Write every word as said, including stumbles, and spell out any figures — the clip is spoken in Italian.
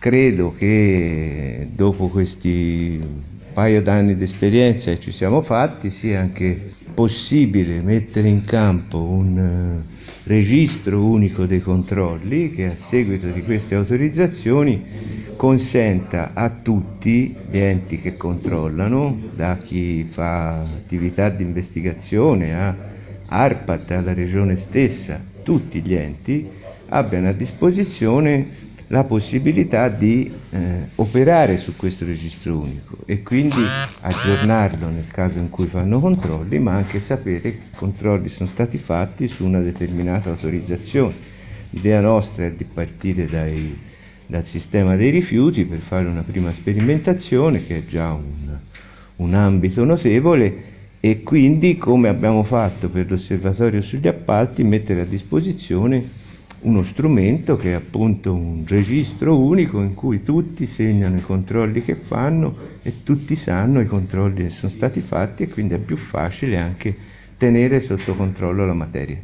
credo che dopo questi paio d'anni di esperienza che ci siamo fatti sia anche possibile mettere in campo un uh, registro unico dei controlli che a seguito di queste autorizzazioni consenta a tutti gli enti che controllano, da chi fa attività di investigazione a ARPAT, alla regione stessa, tutti gli enti abbiano a disposizione la possibilità di eh, operare su questo registro unico e quindi aggiornarlo nel caso in cui fanno controlli, ma anche sapere che controlli sono stati fatti su una determinata autorizzazione. L'idea nostra è di partire dai, dal sistema dei rifiuti per fare una prima sperimentazione, che è già un, un ambito notevole, e quindi, come abbiamo fatto per l'osservatorio sugli appalti, mettere a disposizione uno strumento che è appunto un registro unico in cui tutti segnano i controlli che fanno e tutti sanno i controlli che sono stati fatti, e quindi è più facile anche tenere sotto controllo la materia.